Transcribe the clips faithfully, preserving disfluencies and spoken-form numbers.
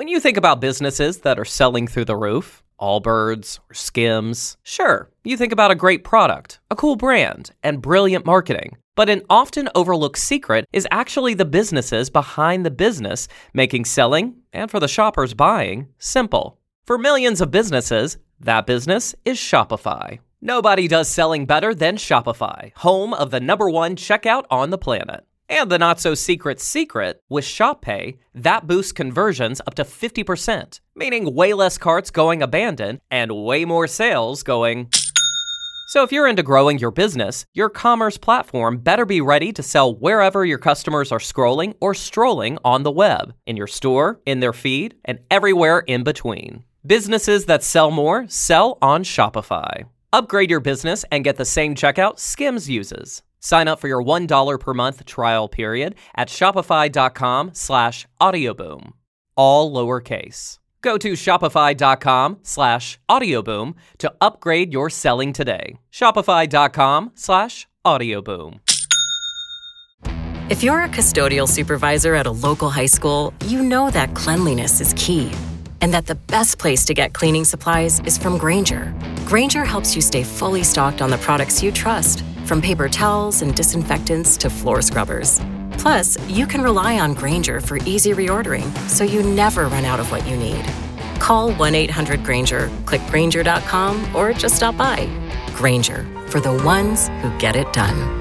When you think about businesses that are selling through the roof, Allbirds or Skims, sure, you think about a great product, a cool brand, and brilliant marketing. But an often overlooked secret is actually the businesses behind the business, making selling, and for the shoppers buying, simple. For millions of businesses, that business is Shopify. Nobody does selling better than Shopify, home of the number one checkout on the planet. And the not-so-secret secret, with Shop Pay, that boosts conversions up to fifty percent, meaning way less carts going abandoned and way more sales going... So if you're into growing your business, your commerce platform better be ready to sell wherever your customers are scrolling or strolling on the web, in your store, in their feed, and everywhere in between. Businesses that sell more sell on Shopify. Upgrade your business and get the same checkout Skims uses. Sign up for your one dollar per month trial period at shopify.com slash audioboom. All lowercase. Go to shopify.com slash audioboom to upgrade your selling today. Shopify.com slash audioboom. If you're a custodial supervisor at a local high school, you know that cleanliness is key. And that the best place to get cleaning supplies is from Grainger. Grainger helps you stay fully stocked on the products you trust, from paper towels and disinfectants to floor scrubbers. Plus, you can rely on Grainger for easy reordering, so you never run out of what you need. Call one eight hundred Grainger, click Grainger dot com, or just stop by. Grainger, for the ones who get it done.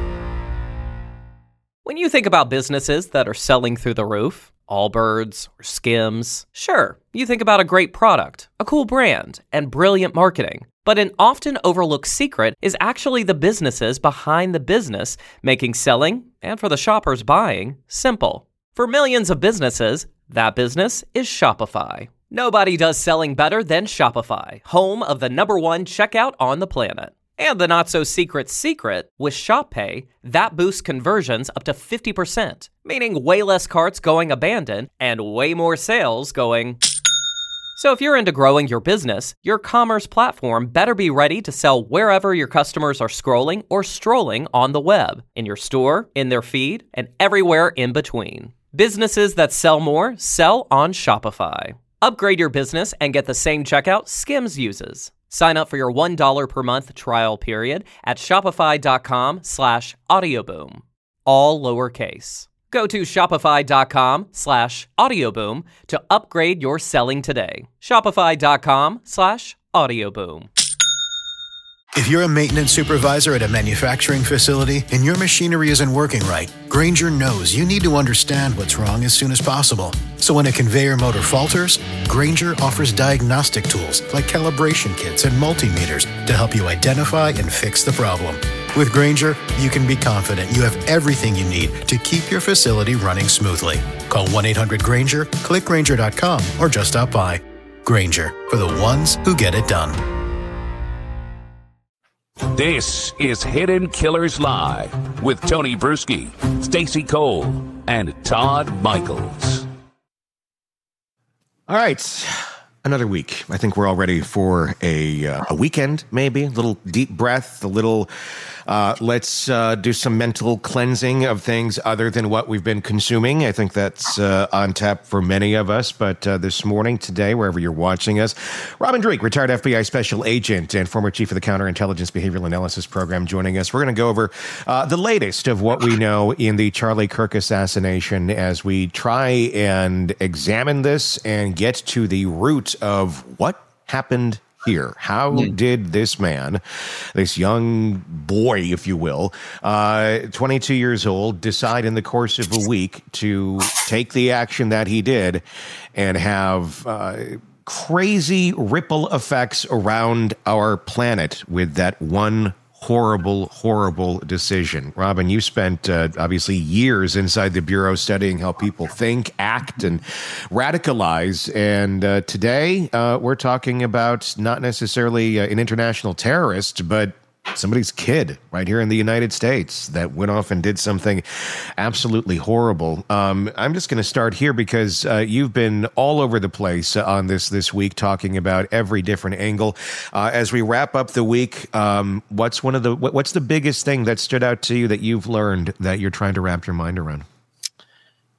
When you think about businesses that are selling through the roof, Allbirds or Skims, sure, you think about a great product, a cool brand, and brilliant marketing. But an often overlooked secret is actually the businesses behind the business, making selling, and for the shoppers buying, simple. For millions of businesses, that business is Shopify. Nobody does selling better than Shopify, home of the number one checkout on the planet. And the not-so-secret secret, with Shop Pay, that boosts conversions up to fifty percent, meaning way less carts going abandoned and way more sales going... So if you're into growing your business, your commerce platform better be ready to sell wherever your customers are scrolling or strolling on the web, in your store, in their feed, and everywhere in between. Businesses that sell more sell on Shopify. Upgrade your business and get the same checkout Skims uses. Sign up for your one dollar per month trial period at shopify.com slash audioboom. All lowercase. Go to shopify.com slash audioboom to upgrade your selling today. Shopify.com slash audioboom. If you're a maintenance supervisor at a manufacturing facility and your machinery isn't working right, Grainger knows you need to understand what's wrong as soon as possible. So when a conveyor motor falters, Grainger offers diagnostic tools like calibration kits and multimeters to help you identify and fix the problem. With Grainger, you can be confident you have everything you need to keep your facility running smoothly. Call one eight hundred Grainger, click Grainger dot com, or just stop by. Grainger, for the ones who get it done. This is Hidden Killers Live with Tony Bruschi, Stacey Cole, and Todd Michaels. All right. Another week. I think we're all ready for a uh, a weekend, maybe. A little deep breath, a little, uh, let's uh, do some mental cleansing of things other than what we've been consuming. I think that's uh, on tap for many of us. But uh, this morning, today, wherever you're watching us, Robin Dreeke, retired F B I special agent and former chief of the Counterintelligence Behavioral Analysis Program, joining us. We're going to go over uh, the latest of what we know in the Charlie Kirk assassination as we try and examine this and get to the root of what happened here. How mm. did this man, this young boy, if you will, uh, twenty-two years old, decide in the course of a week to take the action that he did and have uh, crazy ripple effects around our planet with that one horrible, horrible decision? Robin, you spent uh, obviously years inside the Bureau studying how people think, act, and radicalize. And uh, today uh, we're talking about not necessarily uh, an international terrorist, but somebody's kid right here in the United States that went off and did something absolutely horrible. Um, I'm just going to start here because uh, you've been all over the place on this this week, talking about every different angle. Uh, as we wrap up the week, um, what's one of the what's the biggest thing that stood out to you that you've learned that you're trying to wrap your mind around?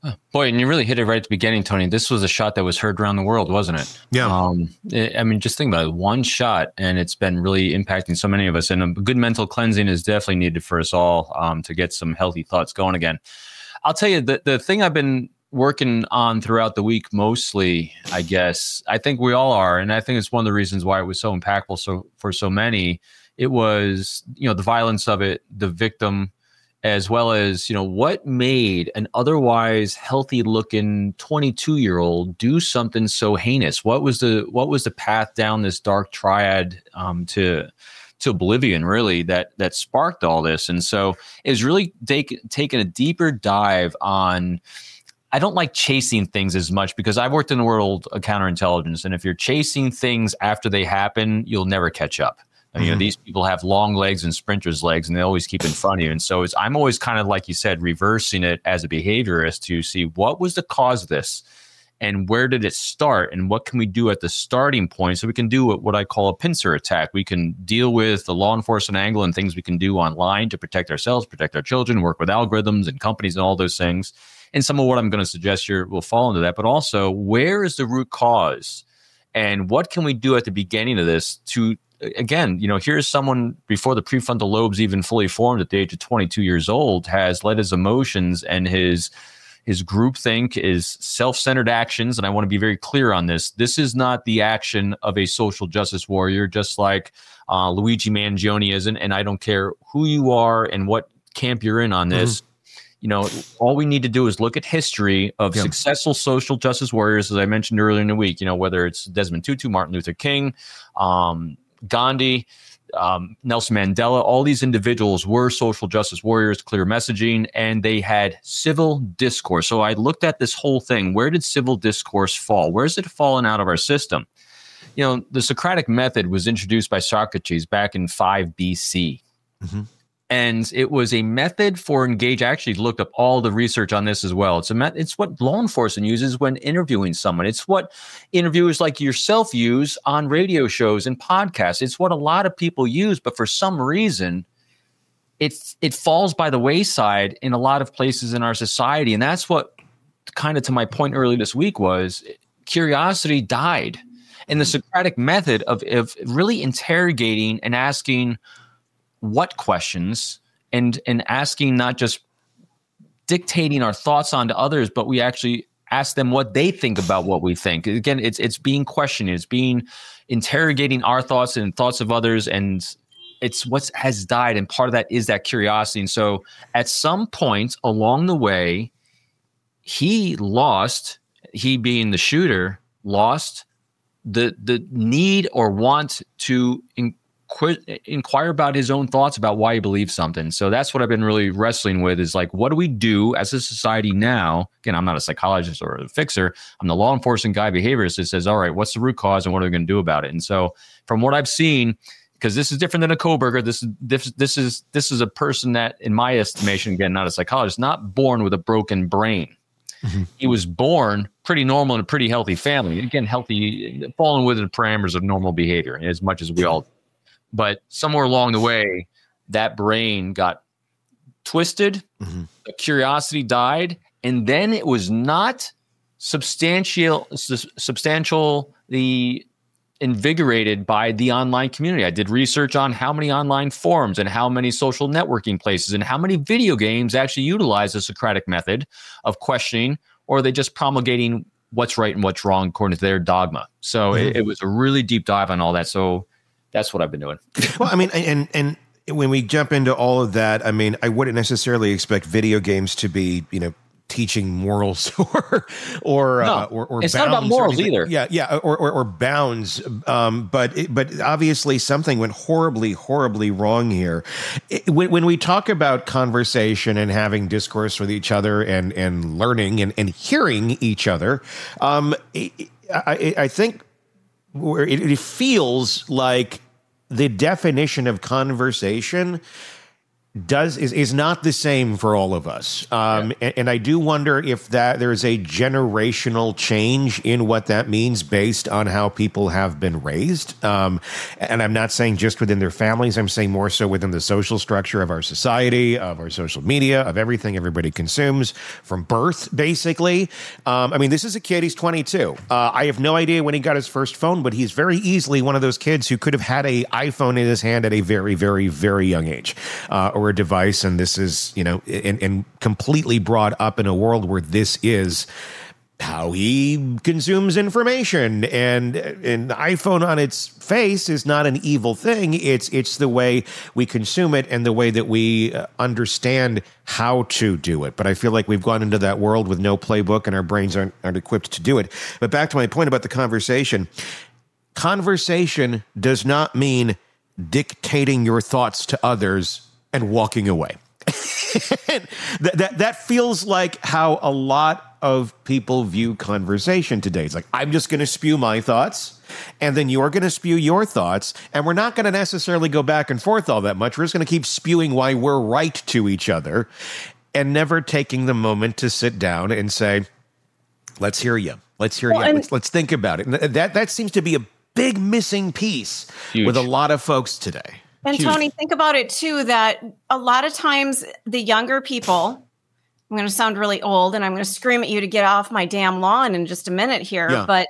Boy, and you really hit it right at the beginning, Tony. This was a shot that was heard around the world, wasn't it? Yeah. Um, it, I mean, just think about it. One shot, and it's been really impacting so many of us. And a good mental cleansing is definitely needed for us all um, to get some healthy thoughts going again. I'll tell you, the, the thing I've been working on throughout the week mostly, I guess, I think we all are, and I think it's one of the reasons why it was so impactful so for so many. It was, you know, the violence of it, the victim, as well as, you know, what made an otherwise healthy looking twenty-two year old do something so heinous? What was the what was the path down this dark triad um, to to oblivion, really, that that sparked all this? And so it was really take, taking a deeper dive on. I don't like chasing things as much because I've worked in the world of counterintelligence, and if you're chasing things after they happen, you'll never catch up. I mean, mm-hmm. you know, these people have long legs and sprinters' legs, and they always keep in front of you. And so it's, I'm always kind of, like you said, reversing it as a behaviorist to see what was the cause of this and where did it start and what can we do at the starting point so we can do what, what I call a pincer attack. We can deal with the law enforcement angle and things we can do online to protect ourselves, protect our children, work with algorithms and companies and all those things. And some of what I'm going to suggest here will fall into that. But also, where is the root cause? And what can we do at the beginning of this to, again, you know, here's someone before the prefrontal lobes even fully formed at the age of twenty-two years old has let his emotions and his his groupthink, his self-centered actions. And I want to be very clear on this. This is not the action of a social justice warrior, just like uh, Luigi Mangione isn't. And I don't care who you are and what camp you're in on this. Mm-hmm. You know, all we need to do is look at history of yep. successful social justice warriors, as I mentioned earlier in the week, you know, whether it's Desmond Tutu, Martin Luther King, um, Gandhi, um, Nelson Mandela, all these individuals were social justice warriors, clear messaging, and they had civil discourse. So I looked at this whole thing. Where did civil discourse fall? Where's it fallen out of our system? You know, the Socratic method was introduced by Socrates back in five B C. Mm-hmm. And it was a method for engage. I actually looked up all the research on this as well. It's a met, it's what law enforcement uses when interviewing someone. It's what interviewers like yourself use on radio shows and podcasts. It's what a lot of people use, but for some reason, it it falls by the wayside in a lot of places in our society. And that's what, kind of to my point earlier this week, was curiosity died. And the Socratic method of, of really interrogating and asking what questions and and asking, not just dictating our thoughts onto others, but we actually ask them what they think about what we think. Again, it's it's being questioning, it's being interrogating our thoughts and thoughts of others, and it's what has died. And part of that is that curiosity. And so at some point along the way, he lost, he being the shooter, lost the the need or want to in, inquire about his own thoughts about why he believes something. So that's what I've been really wrestling with, is like, what do we do as a society now? Again, I'm not a psychologist or a fixer. I'm the law enforcement guy, behaviorist, that says, all right, what's the root cause and what are we going to do about it? And so from what I've seen, because this is different than a Koberger, this is this, this is this is a person that, in my estimation, again, not a psychologist, not born with a broken brain. Mm-hmm. He was born pretty normal in a pretty healthy family. Again, healthy, falling within the parameters of normal behavior, as much as we all do. But somewhere along the way, that brain got twisted, mm-hmm. the curiosity died, and then it was not substantial, su- substantially invigorated by the online community. I did research on how many online forums and how many social networking places and how many video games actually utilize the Socratic method of questioning, or are they just promulgating what's right and what's wrong according to their dogma? So mm-hmm. it, it was a really deep dive on all that. So that's what I've been doing. Well, I mean, and and when we jump into all of that, I mean, I wouldn't necessarily expect video games to be, you know, teaching morals or or no, uh, or, or it's not about morals either. Yeah, yeah, or or, or bounds. Um, but it, but obviously something went horribly, horribly wrong here. It, when, when we talk about conversation and having discourse with each other and and learning and, and hearing each other, um, I, I, I think where it, it feels like the definition of conversation does is, is not the same for all of us. Um, yeah. and, and I do wonder if that there's a generational change in what that means based on how people have been raised. Um, and I'm not saying just within their families. I'm saying more so within the social structure of our society, of our social media, of everything everybody consumes from birth, basically. Um, I mean, this is a kid. He's twenty-two. Uh, I have no idea when he got his first phone, but he's very easily one of those kids who could have had a iPhone in his hand at a very, very, very young age. Uh, or a device, and this is, you know, and, and completely brought up in a world where this is how he consumes information. And an iPhone on its face is not an evil thing. It's it's the way we consume it and the way that we understand how to do it. But I feel like we've gone into that world with no playbook, and our brains aren't, aren't equipped to do it. But back to my point about the conversation. Conversation does not mean dictating your thoughts to others and walking away. that, that that feels like how a lot of people view conversation today. It's like, I'm just going to spew my thoughts, and then you're going to spew your thoughts, and we're not going to necessarily go back and forth all that much. We're just going to keep spewing why we're right to each other, and never taking the moment to sit down and say, let's hear you. Let's hear well, you. Let's, let's think about it. And that, that seems to be a big missing piece Huge. with a lot of folks today. And Huge. Tony, think about it too, that a lot of times the younger people, I'm going to sound really old and I'm going to scream at you to get off my damn lawn in just a minute here, yeah. but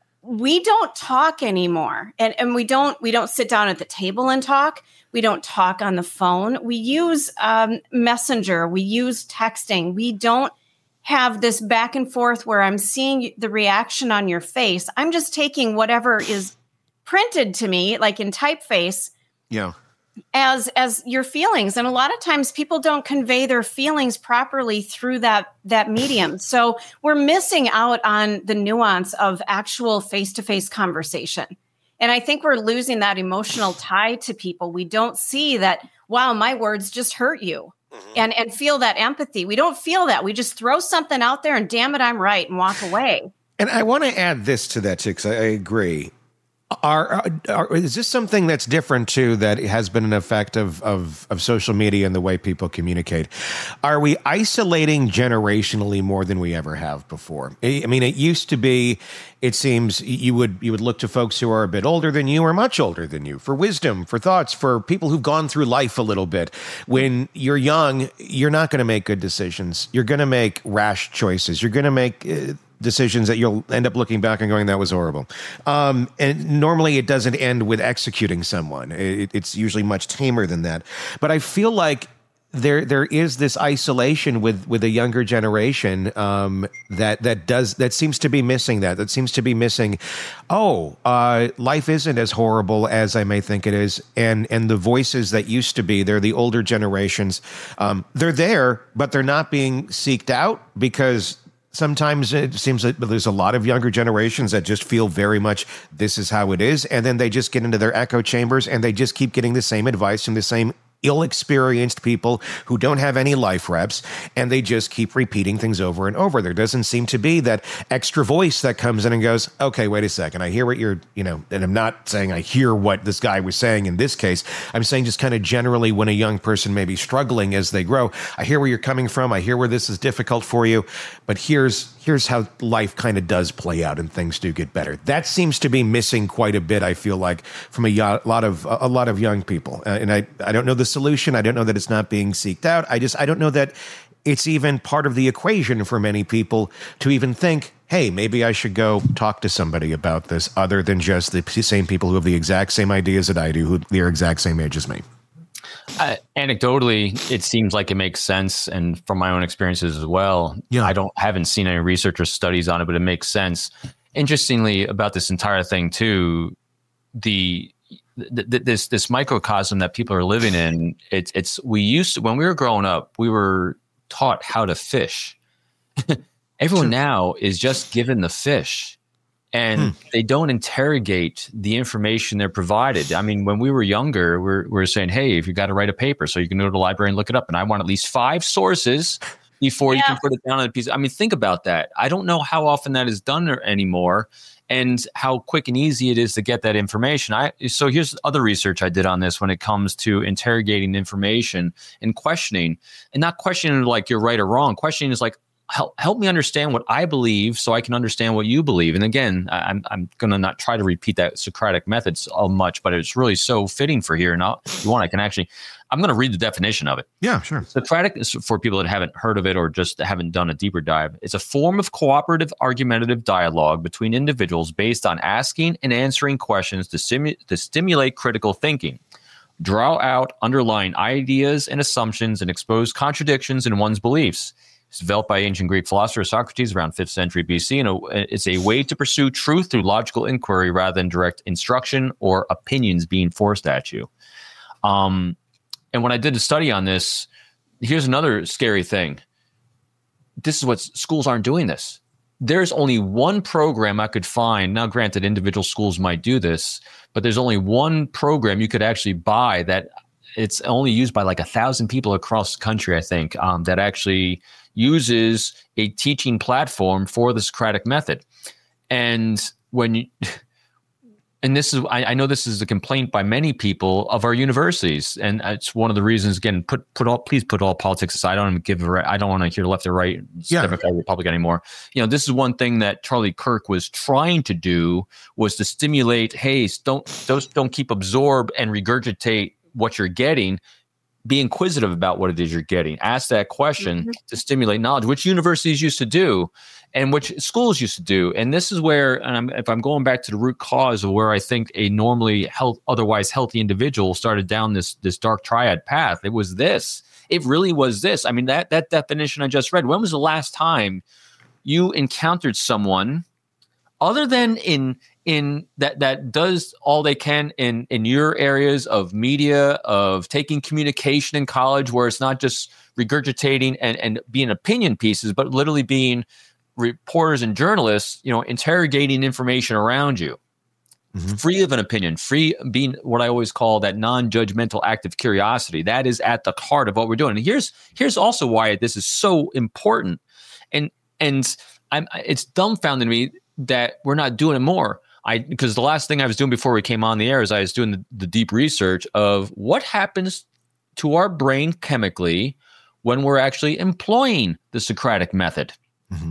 we don't talk anymore. And and we don't, we don't sit down at the table and talk. We don't talk on the phone. We use um, Messenger. We use texting. We don't have this back and forth where I'm seeing the reaction on your face. I'm just taking whatever is printed to me, like in typeface, yeah, as as your feelings. And a lot of times people don't convey their feelings properly through that that medium. So we're missing out on the nuance of actual face-to-face conversation. And I think we're losing that emotional tie to people. We don't see that, wow, my words just hurt you. And and feel that empathy. We don't feel that. We just throw something out there and damn it, I'm right, and walk away. And I want to add this to that too, because I, I agree. Are, are, is this something that's different too, that has been an effect of, of, of social media and the way people communicate? Are we isolating generationally more than we ever have before? I mean, it used to be, it seems you would you would look to folks who are a bit older than you or much older than you for wisdom, for thoughts, for people who've gone through life a little bit. When you're young, you're not going to make good decisions. You're going to make rash choices. You're going to make uh, decisions that you'll end up looking back and going, that was horrible. Um, and normally it doesn't end with executing someone. It, it's usually much tamer than that. But I feel like there there is this isolation with, with a younger generation um, that that does that seems to be missing that. That seems to be missing, oh, uh, life isn't as horrible as I may think it is. And and the voices that used to be, they're the older generations. Um, they're there, but they're not being seeked out because sometimes it seems that there's a lot of younger generations that just feel very much this is how it is. And then they just get into their echo chambers and they just keep getting the same advice from the same ill-experienced people who don't have any life reps, and they just keep repeating things over and over. There doesn't seem to be that extra voice that comes in and goes, okay, wait a second. I hear what you're, you know, and I'm not saying I hear what this guy was saying in this case. I'm saying just kind of generally when a young person may be struggling as they grow, I hear where you're coming from. I hear where this is difficult for you, but here's here's how life kind of does play out and things do get better. That seems to be missing quite a bit, I feel like, from a lot of a lot of young people. Uh, and I, I don't know the solution. I don't know that it's not being seeked out. I just I don't know that it's even part of the equation for many people to even think, hey, maybe I should go talk to somebody about this other than just the same people who have the exact same ideas that I do, who they're exact same age as me. Uh, anecdotally, it seems like it makes sense, and from my own experiences as well. Yeah, I don't haven't seen any research or studies on it, but it makes sense. Interestingly, about this entire thing too, the, the this this microcosm that people are living in, it's it's we used to, when we were growing up, we were taught how to fish. Everyone now is just given the fish. And hmm. they don't interrogate the information they're provided. I mean, when we were younger, we're, we're saying, hey, if you got to write a paper, so you can go to the library and look it up. And I want at least five sources before yeah. you can put it down on a piece. I mean, think about that. I don't know how often that is done anymore. and how quick and easy it is to get that information. I so here's other research I did on this when it comes to interrogating information and questioning, and not questioning like you're right or wrong. Questioning is like, help help me understand what I believe so I can understand what you believe. And again, I'm I'm gonna not try to repeat that Socratic method so much, but it's really so fitting for here. Now, if you want, I can actually. I'm going to read the definition of it. Yeah, sure. Socratic is for people that haven't heard of it or just haven't done a deeper dive. It's a form of cooperative, argumentative dialogue between individuals based on asking and answering questions to, simu- to stimulate critical thinking, draw out underlying ideas and assumptions, and expose contradictions in one's beliefs. It's developed by ancient Greek philosopher Socrates around fifth century B C, and it's a way to pursue truth through logical inquiry rather than direct instruction or opinions being forced at you. Um, And when I did a study on this, here's another scary thing. This is what schools aren't doing this. There's only one program I could find. Now, granted, individual schools might do this, but there's only one program you could actually buy that it's only used by like a thousand people across the country, I think, um, that actually uses a teaching platform for the Socratic method. And when you... And this is, I, I know this is a complaint by many people of our universities, and it's one of the reasons. Again, put put all, please put all politics aside. I don't even give a, I don't want to hear left or right, yeah. Democrat, Republican anymore. You know, this is one thing that Charlie Kirk was trying to do, was to stimulate. Hey, don't don't don't keep absorb and regurgitate what you're getting. Be inquisitive about what it is you're getting. Ask that question mm-hmm. to stimulate knowledge, which universities used to do and which schools used to do. And this is where, and I'm, if I'm going back to the root cause of where I think a normally health, otherwise healthy individual started down this, this dark triad path, it was this. It really was this. I mean, that that definition I just read, when was the last time you encountered someone other than in in that that does all they can in in your areas of media, of taking communication in college, where it's not just regurgitating and, and being opinion pieces, but literally being reporters and journalists, you know, interrogating information around you, mm-hmm. free of an opinion, free being what I always call that non-judgmental active curiosity. That is at the heart of what we're doing. And here's here's also why this is so important. And and I'm it's dumbfounded me that we're not doing it more. I because the last thing I was doing before we came on the air is I was doing the, the deep research of what happens to our brain chemically when we're actually employing the Socratic method. Mm-hmm.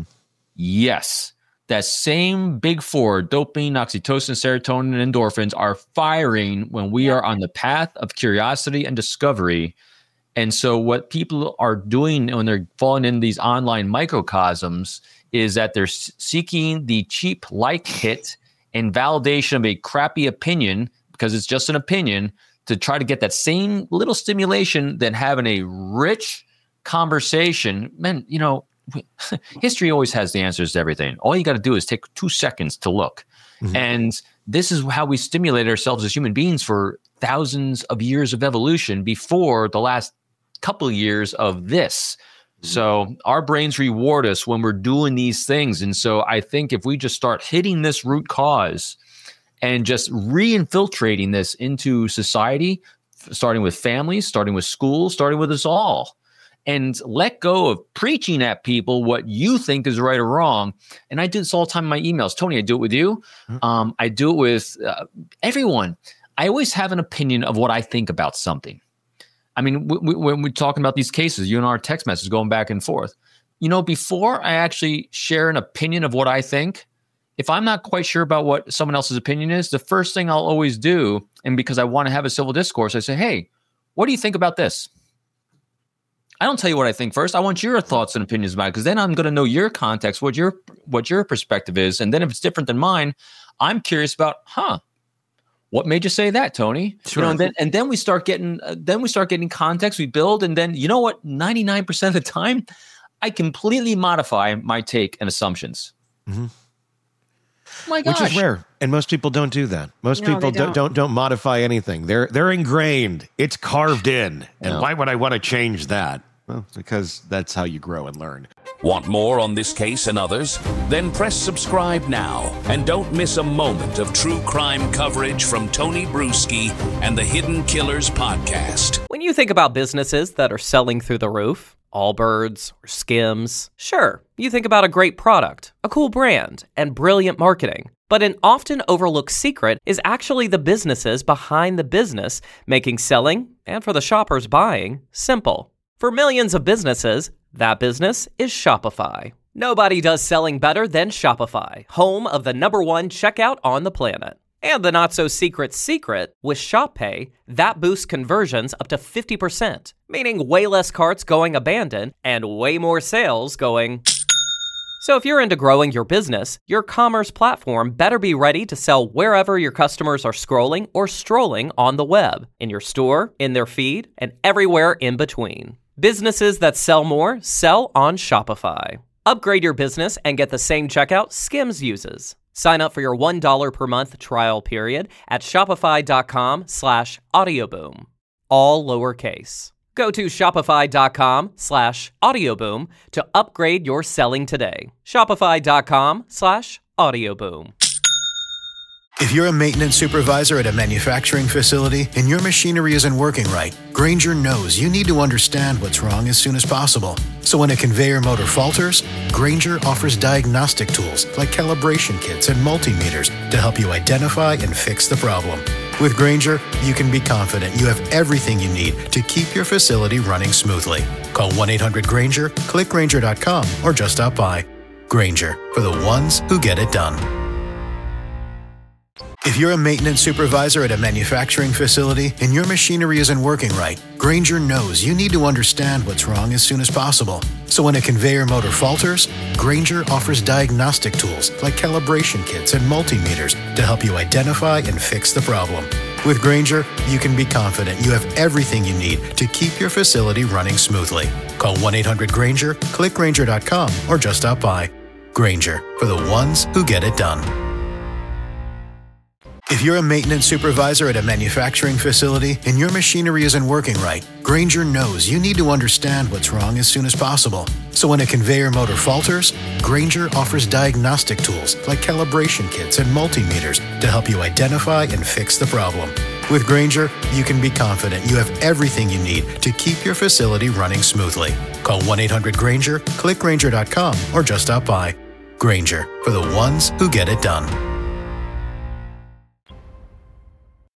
Yes, that same big four, dopamine, oxytocin, serotonin, and endorphins are firing when we are on the path of curiosity and discovery. And so what people are doing when they're falling in these online microcosms is that they're seeking the cheap like hit and validation of a crappy opinion, because it's just an opinion, to try to get that same little stimulation than having a rich conversation. Man, you know, history always has the answers to everything. All you got to do is take two seconds to look. Mm-hmm. And this is how we stimulate ourselves as human beings for thousands of years of evolution before the last couple of years of this. Mm-hmm. So our brains reward us when we're doing these things. And so I think if we just start hitting this root cause and just re-infiltrating this into society, starting with families, starting with schools, starting with us all, and let go of preaching at people what you think is right or wrong. And I do this all the time in my emails. Tony, I do it with you. Um, I do it with uh, everyone. I always have an opinion of what I think about something. I mean, w- w- when we're talking about these cases, you and our text messages going back and forth, you know, before I actually share an opinion of what I think, if I'm not quite sure about what someone else's opinion is, the first thing I'll always do, and because I want to have a civil discourse, I say, hey, what do you think about this? I don't tell you what I think first. I want your thoughts and opinions about it, because then I'm going to know your context, what your what your perspective is. And then if it's different than mine, I'm curious about, huh, what made you say that, Tony? Sure. You know, and then and then we start getting uh, then we start getting context. We build, and then you know what? ninety-nine percent of the time, I completely modify my take and assumptions. Mm-hmm. Oh my gosh. Which is rare, and most people don't do that. Most no, people don't. don't, don't don't modify anything. They're they're ingrained. It's carved in. And no. Why would I want to change that? Well, because that's how you grow and learn. Want more on this case and others? Then press subscribe now and don't miss a moment of true crime coverage from Tony Bruschi and the Hidden Killers podcast. When you think about businesses that are selling through the roof, Allbirds, or Skims. Sure, you think about a great product, a cool brand, and brilliant marketing. But an often overlooked secret is actually the businesses behind the business, making selling, and for the shoppers buying, simple. For millions of businesses, that business is Shopify. Nobody does selling better than Shopify, home of the number one checkout on the planet. And the not-so-secret secret, with ShopPay, that boosts conversions up to fifty percent, meaning way less carts going abandoned and way more sales going... So if you're into growing your business, your commerce platform better be ready to sell wherever your customers are scrolling or strolling on the web, in your store, in their feed, and everywhere in between. Businesses that sell more sell on Shopify. Upgrade your business and get the same checkout Skims uses. Sign up for your one dollar per month trial period at shopify.com slash audioboom. All lowercase. Go to shopify.com slash audioboom to upgrade your selling today. Shopify.com slash audioboom. If you're a maintenance supervisor at a manufacturing facility and your machinery isn't working right, Grainger knows you need to understand what's wrong as soon as possible. So when a conveyor motor falters, Grainger offers diagnostic tools like calibration kits and multimeters to help you identify and fix the problem. With Grainger, you can be confident you have everything you need to keep your facility running smoothly. Call one eight hundred Grainger, click Grainger dot com, or just stop by. Grainger, for the ones who get it done. If you're a maintenance supervisor at a manufacturing facility and your machinery isn't working right, Grainger knows you need to understand what's wrong as soon as possible. So when a conveyor motor falters, Grainger offers diagnostic tools like calibration kits and multimeters to help you identify and fix the problem. With Grainger, you can be confident you have everything you need to keep your facility running smoothly. Call one eight hundred Grainger, click Grainger dot com, or just stop by. Grainger, for the ones who get it done. If you're a maintenance supervisor at a manufacturing facility and your machinery isn't working right, Grainger knows you need to understand what's wrong as soon as possible. So when a conveyor motor falters, Grainger offers diagnostic tools like calibration kits and multimeters to help you identify and fix the problem. With Grainger, you can be confident you have everything you need to keep your facility running smoothly. Call one eight hundred Grainger, click Grainger dot com, or just stop by. Grainger, for the ones who get it done.